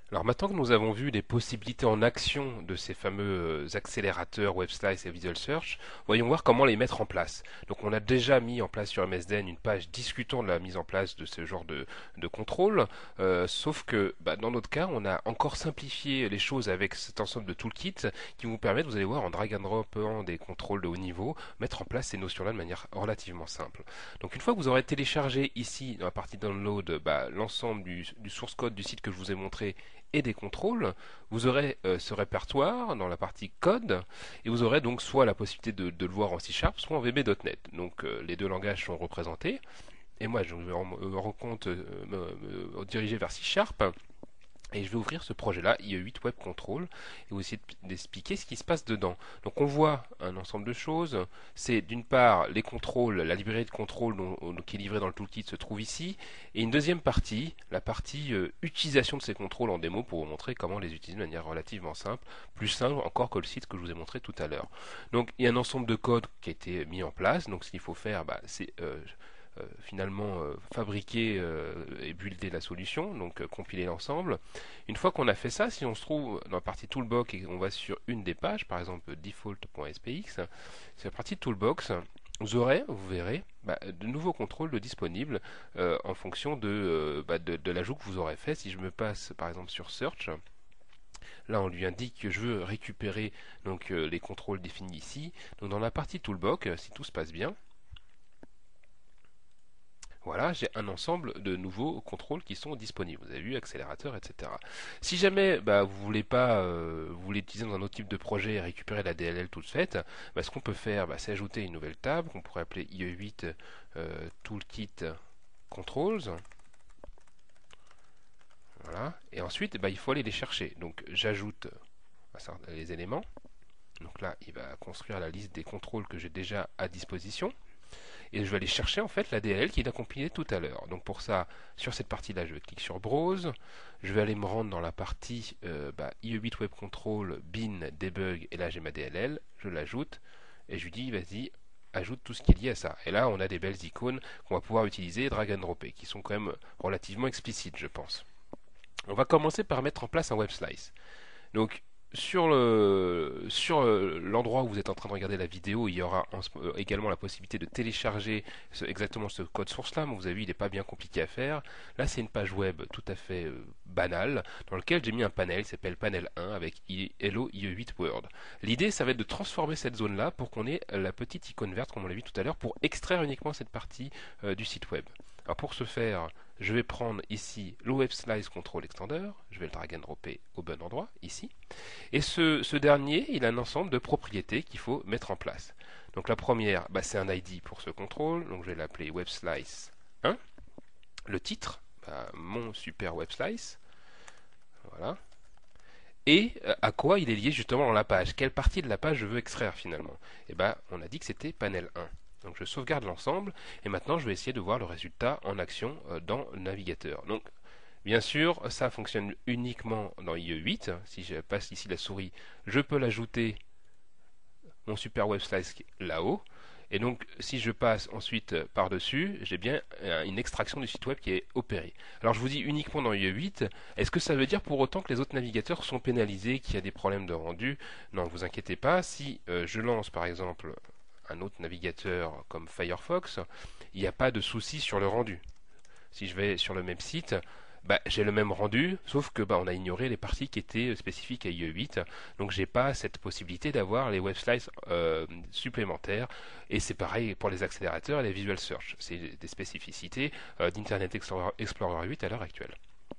Alors maintenant que nous avons vu les possibilités en action de ces fameux accélérateurs WebSlice et Visual Search, voyons voir comment les mettre en place. Donc on a déjà mis en place sur MSDN une page discutant de la mise en place de ce genre de contrôle, sauf que dans notre cas on a encore simplifié les choses avec cet ensemble de toolkits qui vous permettent, vous allez voir en drag and drop des contrôles de haut niveau, mettre en place ces notions-là de manière relativement simple. Donc une fois que vous aurez téléchargé ici dans la partie download l'ensemble du source code du site que je vous ai montré et des contrôles, vous aurez ce répertoire dans la partie code, et vous aurez donc soit la possibilité de le voir en C Sharp, soit en VB.NET. Donc les deux langages sont représentés, et moi je vais me rendre compte, me diriger vers C Sharp, et je vais ouvrir ce projet-là, IE8 Web Control, et vous essayer d'expliquer ce qui se passe dedans. Donc on voit un ensemble de choses. C'est d'une part les contrôles, la librairie de contrôle qui est livrée dans le toolkit se trouve ici, et une deuxième partie, la partie utilisation de ces contrôles en démo pour vous montrer comment les utiliser de manière relativement simple, plus simple encore que le site que je vous ai montré tout à l'heure. Donc il y a un ensemble de codes qui a été mis en place. Donc ce qu'il faut faire, c'est finalement fabriquer et builder la solution, donc compiler l'ensemble. Une fois qu'on a fait ça, si on se trouve dans la partie Toolbox et qu'on va sur une des pages, par exemple default.spx, c'est la partie Toolbox, vous verrez, de nouveaux contrôles disponibles en fonction de l'ajout que vous aurez fait. Si je me passe par exemple sur Search, là on lui indique que je veux récupérer donc les contrôles définis ici. Donc dans la partie Toolbox, si tout se passe bien, voilà, j'ai un ensemble de nouveaux contrôles qui sont disponibles. Vous avez vu, accélérateur, etc. Si jamais vous voulez pas, vous voulez utiliser dans un autre type de projet et récupérer la DLL toute faite, ce qu'on peut faire, c'est ajouter une nouvelle table qu'on pourrait appeler IE8 Toolkit Controls. Voilà. Et ensuite, il faut aller les chercher. Donc j'ajoute les éléments. Donc là, il va construire la liste des contrôles que j'ai déjà à disposition. Et je vais aller chercher en fait la DLL qu'il a compilée tout à l'heure. Donc pour ça, sur cette partie-là, je vais cliquer sur Browse. Je vais aller me rendre dans la partie IE8 Web Control, bin, debug, et là j'ai ma DLL. Je l'ajoute et je lui dis, vas-y, ajoute tout ce qui est lié à ça. Et là, on a des belles icônes qu'on va pouvoir utiliser et drag and dropper, qui sont quand même relativement explicites, je pense. On va commencer par mettre en place un web slice. Donc sur l'endroit où vous êtes en train de regarder la vidéo, il y aura également la possibilité de télécharger exactement ce code source là. Vous avez vu, il n'est pas bien compliqué à faire. Là, c'est une page web tout à fait banale dans laquelle j'ai mis un panel qui s'appelle panel 1 avec Hello IE8 Word. L'idée, ça va être de transformer cette zone là pour qu'on ait la petite icône verte comme on l'a vu tout à l'heure pour extraire uniquement cette partie du site web. Alors pour ce faire, je vais prendre ici le Web Slice Control Extender, je vais le drag and dropper au bon endroit, ici. Et ce dernier, il a un ensemble de propriétés qu'il faut mettre en place. Donc la première, c'est un ID pour ce contrôle, donc je vais l'appeler Web Slice 1. Le titre, mon super Web Slice. Voilà. Et à quoi il est lié justement dans la page. Quelle partie de la page je veux extraire finalement. Et on a dit que c'était panel 1. Donc je sauvegarde l'ensemble et maintenant je vais essayer de voir le résultat en action dans le navigateur. Donc bien sûr, ça fonctionne uniquement dans IE8. Si je passe ici la souris, je peux l'ajouter mon super web slice là-haut. Et donc, si je passe ensuite par-dessus, j'ai bien une extraction du site web qui est opérée. Alors, je vous dis uniquement dans IE8. Est-ce que ça veut dire pour autant que les autres navigateurs sont pénalisés, qu'il y a des problèmes de rendu? Non, ne vous inquiétez pas. Si je lance par exemple un autre navigateur comme Firefox, il n'y a pas de souci sur le rendu. Si je vais sur le même site, j'ai le même rendu, sauf que on a ignoré les parties qui étaient spécifiques à IE8, donc j'ai pas cette possibilité d'avoir les web slices supplémentaires. Et c'est pareil pour les accélérateurs et les visual search. C'est des spécificités d'Internet Explorer 8 à l'heure actuelle.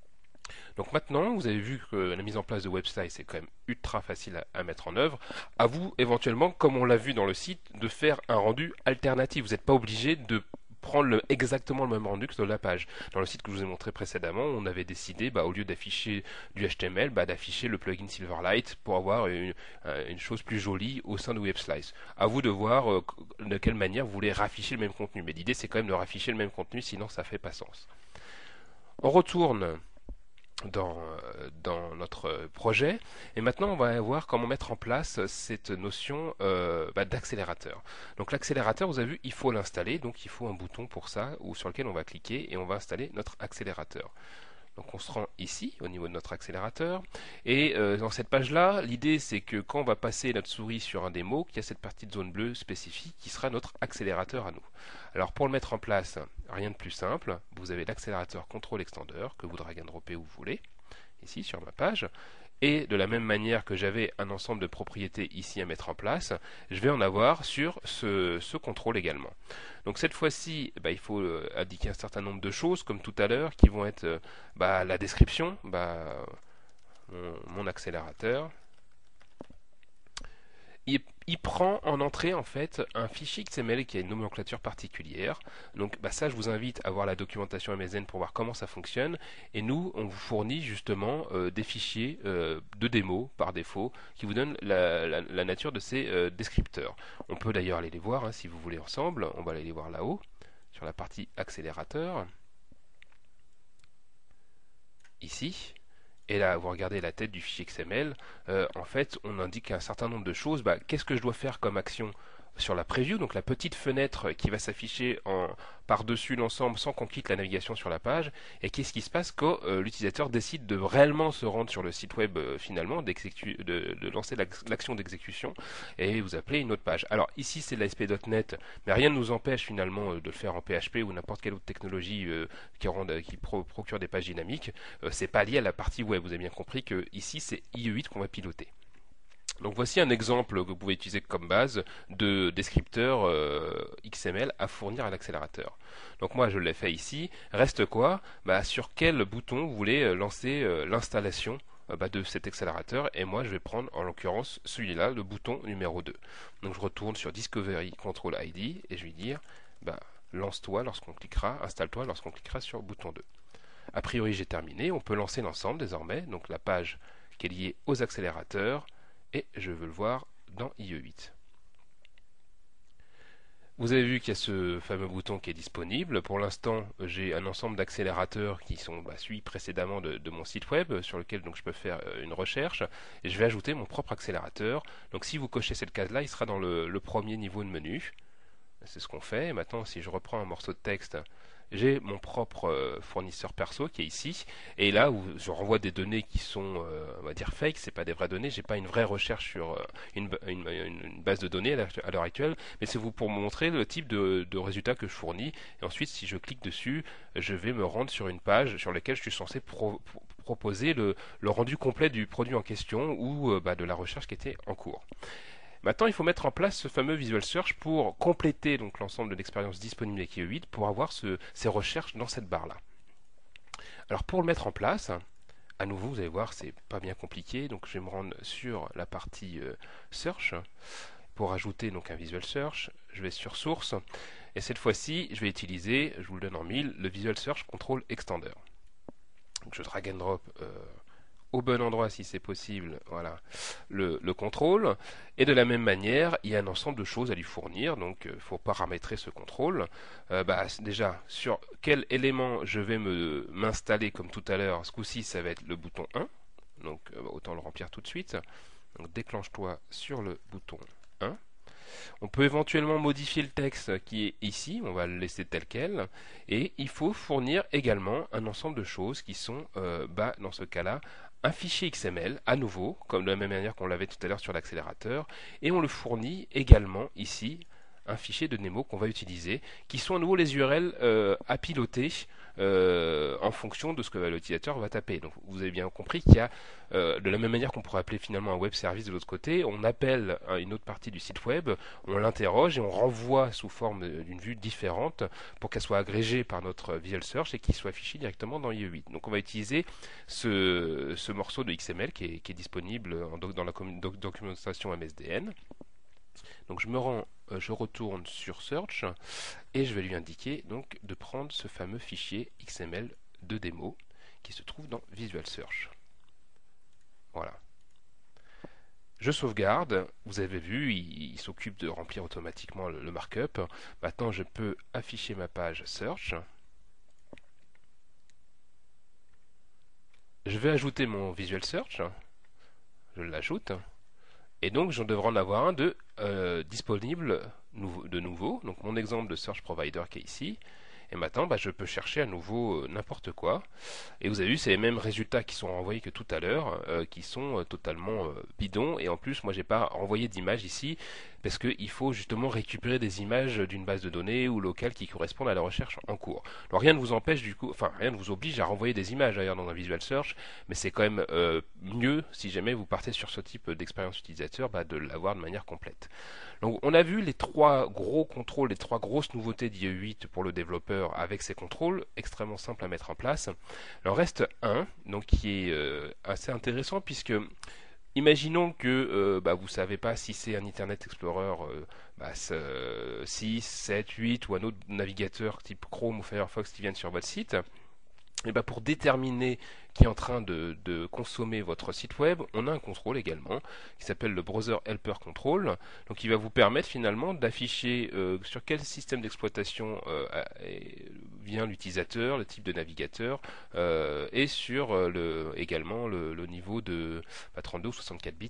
Donc maintenant, vous avez vu que la mise en place de web slice est quand même ultra facile à mettre en œuvre. À vous, éventuellement, comme on l'a vu dans le site, de faire un rendu alternatif. Vous n'êtes pas obligé de prendre exactement le même rendu que sur la page. Dans le site que je vous ai montré précédemment, on avait décidé, au lieu d'afficher du HTML, d'afficher le plugin Silverlight pour avoir une chose plus jolie au sein de WebSlice. À vous de voir de quelle manière vous voulez rafficher le même contenu. Mais l'idée, c'est quand même de rafficher le même contenu, sinon ça fait pas sens. On retourne dans notre projet. Et maintenant, on va voir comment mettre en place cette notion d'accélérateur. Donc l'accélérateur, vous avez vu, il faut l'installer. Donc il faut un bouton pour ça, ou sur lequel on va cliquer et on va installer notre accélérateur. Donc on se rend ici, au niveau de notre accélérateur, et dans cette page-là, l'idée c'est que quand on va passer notre souris sur un des mots, qu'il y a cette partie de zone bleue spécifique qui sera notre accélérateur à nous. Alors pour le mettre en place, rien de plus simple, vous avez l'accélérateur Control Extender que vous drag and droppez où vous voulez, ici sur ma page, et de la même manière que j'avais un ensemble de propriétés ici à mettre en place, je vais en avoir sur ce contrôle également. Donc cette fois-ci, il faut indiquer un certain nombre de choses, comme tout à l'heure, qui vont être la description, mon accélérateur. Il prend en entrée en fait un fichier XML qui a une nomenclature particulière. Donc ça, je vous invite à voir la documentation MSN pour voir comment ça fonctionne. Et nous, on vous fournit justement des fichiers de démo par défaut qui vous donnent la nature de ces descripteurs. On peut d'ailleurs aller les voir hein, si vous voulez ensemble. On va aller les voir là-haut sur la partie accélérateur. Ici. Et là, vous regardez la tête du fichier XML, en fait, on indique un certain nombre de choses. Qu'est-ce que je dois faire comme action sur la preview, donc la petite fenêtre qui va s'afficher par-dessus l'ensemble sans qu'on quitte la navigation sur la page, et qu'est-ce qui se passe quand l'utilisateur décide de réellement se rendre sur le site web finalement, de lancer l'action d'exécution, et vous appelez une autre page. Alors ici c'est l'ASP.NET, mais rien ne nous empêche finalement de le faire en PHP ou n'importe quelle autre technologie qui procure des pages dynamiques. C'est pas lié à la partie web, vous avez bien compris que ici c'est IE8 qu'on va piloter. Donc voici un exemple que vous pouvez utiliser comme base de descripteur XML à fournir à l'accélérateur. Donc moi je l'ai fait ici. Reste quoi? Sur quel bouton vous voulez lancer l'installation de cet accélérateur, et moi je vais prendre en l'occurrence celui-là, le bouton numéro 2. Donc je retourne sur Discovery Control ID et je vais dire lance-toi lorsqu'on cliquera, installe-toi lorsqu'on cliquera sur le bouton 2. A priori j'ai terminé, on peut lancer l'ensemble désormais, donc la page qui est liée aux accélérateurs, et je veux le voir dans IE8. Vous avez vu qu'il y a ce fameux bouton qui est disponible. Pour l'instant, j'ai un ensemble d'accélérateurs qui sont celui précédemment de mon site web sur lequel donc, je peux faire une recherche, et je vais ajouter mon propre accélérateur. Donc si vous cochez cette case-là, il sera dans le premier niveau de menu. C'est ce qu'on fait. Et maintenant, si je reprends un morceau de texte, j'ai mon propre fournisseur perso qui est ici, et là où je renvoie des données qui sont on va dire fake, c'est pas des vraies données, j'ai pas une vraie recherche sur une base de données à l'heure actuelle, mais c'est pour vous montrer le type de résultats que je fournis, et ensuite si je clique dessus, je vais me rendre sur une page sur laquelle je suis censé proposer le rendu complet du produit en question ou de la recherche qui était en cours. Maintenant, il faut mettre en place ce fameux Visual Search pour compléter donc l'ensemble de l'expérience disponible avec IE8 pour avoir ces recherches dans cette barre-là. Alors pour le mettre en place, à nouveau, vous allez voir, c'est pas bien compliqué. Donc je vais me rendre sur la partie Search pour ajouter donc un Visual Search. Je vais sur Source et cette fois-ci, je vais utiliser, je vous le donne en 1000, le Visual Search Control Extender. Donc je drag and drop au bon endroit si c'est possible, voilà, le contrôle, et de la même manière il y a un ensemble de choses à lui fournir, donc il faut paramétrer ce contrôle. Déjà sur quel élément je vais m'installer comme tout à l'heure, ce coup-ci ça va être le bouton 1, donc autant le remplir tout de suite. Donc déclenche-toi sur le bouton 1. On peut éventuellement modifier le texte qui est ici, on va le laisser tel quel, et il faut fournir également un ensemble de choses qui sont, dans ce cas-là, un fichier XML, à nouveau, comme de la même manière qu'on l'avait tout à l'heure sur l'accélérateur, et on le fournit également ici, un fichier de Nemo qu'on va utiliser, qui sont à nouveau les URL à piloter en fonction de ce que l'utilisateur va taper. Donc vous avez bien compris qu'il y a, de la même manière qu'on pourrait appeler finalement un web service de l'autre côté, on appelle une autre partie du site web, on l'interroge et on renvoie sous forme d'une vue différente pour qu'elle soit agrégée par notre Visual Search et qu'il soit affiché directement dans IE8. Donc on va utiliser ce morceau de XML qui est disponible dans la documentation MSDN. Donc je retourne sur Search et je vais lui indiquer donc de prendre ce fameux fichier XML de démo qui se trouve dans Visual Search. Voilà. Je sauvegarde, vous avez vu, il s'occupe de remplir automatiquement le markup. Maintenant je peux afficher ma page Search. Je vais ajouter mon Visual Search, je l'ajoute. Et donc, j'en devrais en avoir un disponible de nouveau. Donc, mon exemple de Search Provider qui est ici. Et maintenant, je peux chercher à nouveau n'importe quoi. Et vous avez vu, c'est les mêmes résultats qui sont renvoyés que tout à l'heure, qui sont totalement bidons. Et en plus, moi, j'ai pas renvoyé d'image ici parce qu'il faut justement récupérer des images d'une base de données ou locale qui correspondent à la recherche en cours. Alors rien ne vous empêche du coup, enfin rien ne vous oblige à renvoyer des images d'ailleurs dans un Visual Search, mais c'est quand même mieux si jamais vous partez sur ce type d'expérience utilisateur, de l'avoir de manière complète. Donc on a vu les trois gros contrôles, les trois grosses nouveautés d'IE8 pour le développeur avec ces contrôles extrêmement simples à mettre en place. Il en reste un, donc qui est assez intéressant puisque imaginons que vous ne savez pas si c'est un Internet Explorer 6, 7, 8 ou un autre navigateur type Chrome ou Firefox qui viennent sur votre site. Et pour déterminer qui est en train de consommer votre site web, on a un contrôle également qui s'appelle le Browser Helper Control, donc qui va vous permettre finalement d'afficher sur quel système d'exploitation vient l'utilisateur, le type de navigateur, et sur également le niveau de 32 ou 64 bits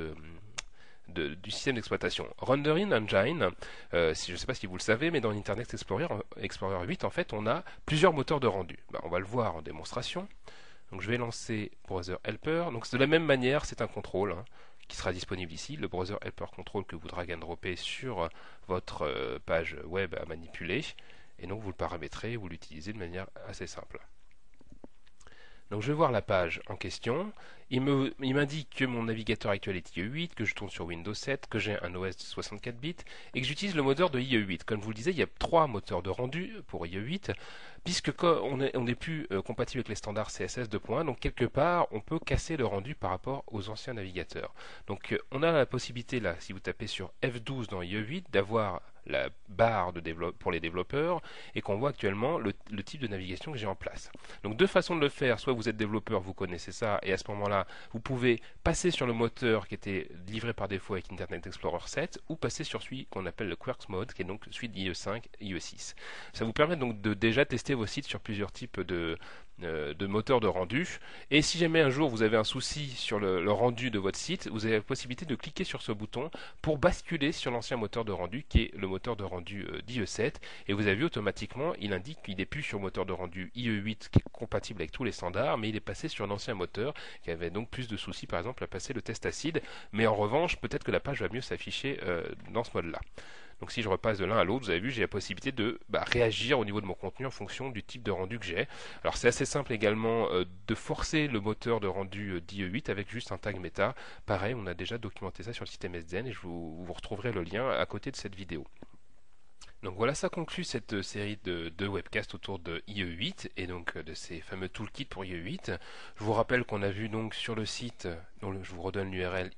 du système d'exploitation. Rendering Engine, je ne sais pas si vous le savez, mais dans Internet Explorer 8, en fait, on a plusieurs moteurs de rendu. On va le voir en démonstration. Donc, je vais lancer Browser Helper. Donc, de la même manière, c'est un contrôle qui sera disponible ici, le Browser Helper Control que vous drag and droppez sur votre page web à manipuler. Et donc, vous le paramétrez, vous l'utilisez de manière assez simple. Donc je vais voir la page en question. Il m'indique que mon navigateur actuel est IE8, que je tourne sur Windows 7, que j'ai un OS de 64 bits et que j'utilise le moteur de IE8. Comme je vous le disais, il y a trois moteurs de rendu pour IE8, puisque on n'est plus compatible avec les standards CSS 2.1, donc quelque part on peut casser le rendu par rapport aux anciens navigateurs. Donc on a la possibilité là, si vous tapez sur F12 dans IE8, d'avoir la barre pour les développeurs et qu'on voit actuellement le type de navigation que j'ai en place. Donc deux façons de le faire, soit vous êtes développeur, vous connaissez ça et à ce moment-là vous pouvez passer sur le moteur qui était livré par défaut avec Internet Explorer 7 ou passer sur celui qu'on appelle le Quarks Mode qui est donc celui d'IE5, IE6. Ça vous permet donc de déjà tester vos sites sur plusieurs types de moteurs de rendu. Et si jamais un jour vous avez un souci sur le rendu de votre site, vous avez la possibilité de cliquer sur ce bouton pour basculer sur l'ancien moteur de rendu qui est le moteur de rendu d'IE7. Et vous avez vu automatiquement, il indique qu'il n'est plus sur le moteur de rendu IE8 qui est compatible avec tous les standards, mais il est passé sur un ancien moteur qui avait donc plus de soucis par exemple à passer le test acide. Mais en revanche, peut-être que la page va mieux s'afficher dans ce mode-là. Donc si je repasse de l'un à l'autre, vous avez vu, j'ai la possibilité de réagir au niveau de mon contenu en fonction du type de rendu que j'ai. Alors c'est assez simple également de forcer le moteur de rendu d'IE8 avec juste un tag méta. Pareil, on a déjà documenté ça sur le système SDN et vous retrouverez le lien à côté de cette vidéo. Donc voilà, ça conclut cette série de webcasts autour de IE8 et donc de ces fameux toolkits pour IE8. Je vous rappelle qu'on a vu donc sur le site, dont je vous redonne l'URL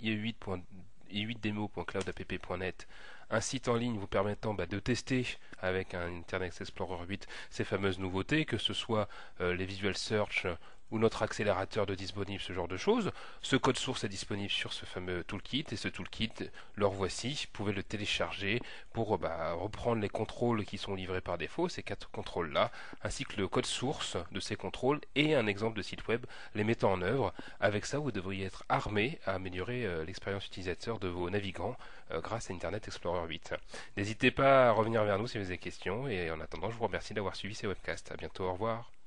ie8demo.cloudapp.net, un site en ligne vous permettant de tester avec un Internet Explorer 8 ces fameuses nouveautés, que ce soit les Visual Search ou notre accélérateur de disponible, ce genre de choses. Ce code source est disponible sur ce fameux toolkit et ce toolkit, le voici, vous pouvez le télécharger pour reprendre les contrôles qui sont livrés par défaut, ces quatre contrôles-là, ainsi que le code source de ces contrôles et un exemple de site web les mettant en œuvre. Avec ça, vous devriez être armé à améliorer l'expérience utilisateur de vos navigants grâce à Internet Explorer 8. N'hésitez pas à revenir vers nous si vous avez des questions et en attendant, je vous remercie d'avoir suivi ces webcasts. À bientôt, au revoir.